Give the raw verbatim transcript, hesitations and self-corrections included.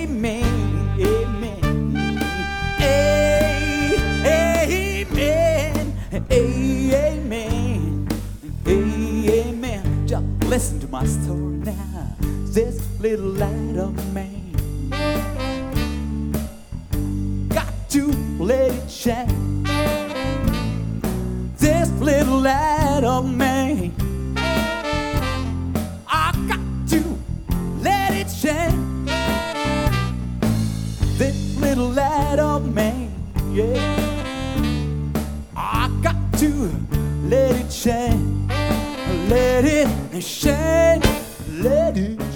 Amen. Amen. Amen. Amen. Amen. Just listen to my story now. This little light of man got to let it shine. This little light of man, I got to let it shine. This little light of man, yeah, I got to let it shine. Let it shine. Let it